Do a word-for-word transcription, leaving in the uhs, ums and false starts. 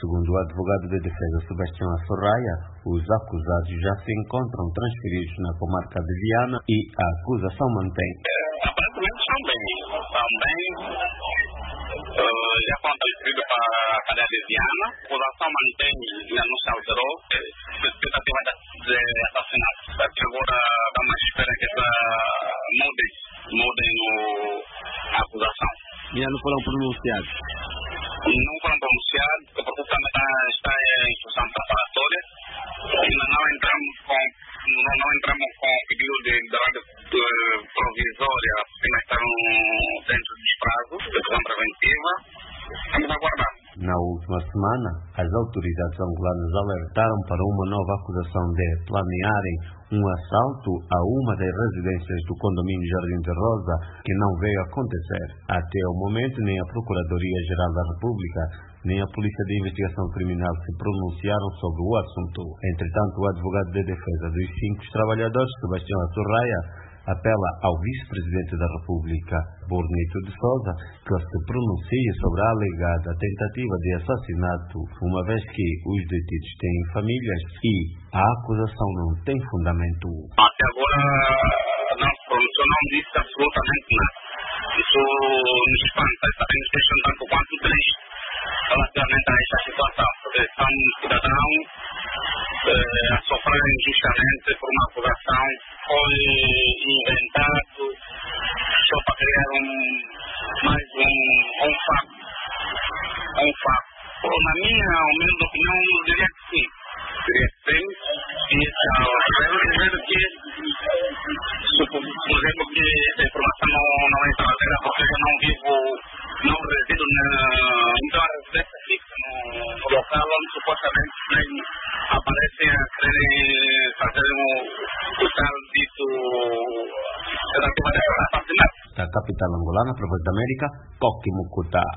Segundo o advogado de defesa Sebastião Assorraia, os acusados já se encontram transferidos na comarca de Viana e a acusação mantém. É, aparentemente estão bem. Estão bem. Uh, já foram transferidos para a cadeia de Viana. A acusação mantém, ainda não se alterou. Tentativa de assassinato. Até agora dá uma espera que essa mudem, mudem no, a acusação. E não foram pronunciados? Não foram pronunciados, o processo também está, está em instrução preparatória. Ainda não entramos com, não, não entramos com pedido de liberdade provisória, porque ainda estão dentro dos prazos de prisão preventiva. Vamos aguardar. Na última semana, as autoridades angolanas alertaram para uma nova acusação de planearem um assalto a uma das residências do condomínio Jardim de Rosa, que não veio acontecer. Até o momento, nem a Procuradoria-Geral da República, nem a Polícia de Investigação Criminal se pronunciaram sobre o assunto. Entretanto, o advogado de defesa dos cinco trabalhadores, Sebastião Assorraia, apela ao vice-presidente da República, Bornito de Sousa, que se pronuncie sobre a alegada tentativa de assassinato, uma vez que os detidos têm famílias e a acusação não tem fundamento. Até agora não se pronunciou, não disse absolutamente nada. Isso nos espanta, está nos deixando tanto quanto triste relativamente a esta situação, porque são cidadãos eh, a sofrer injustamente por uma acusação foi inventado só para criar um, mais um, um fato. Um fato. Na minha humilde opinião, eu diria que sim. Diria que sim. E eu dizer que, por exemplo, que essa informação não, não é verdadeira, porque eu não vivo, não resido na então a residência fixa no, no local onde supostamente aparecem a quererem fazer o, o tal dito relativo a assassinato. Da capital angolana, para a Voz da América, Coque Mucuta.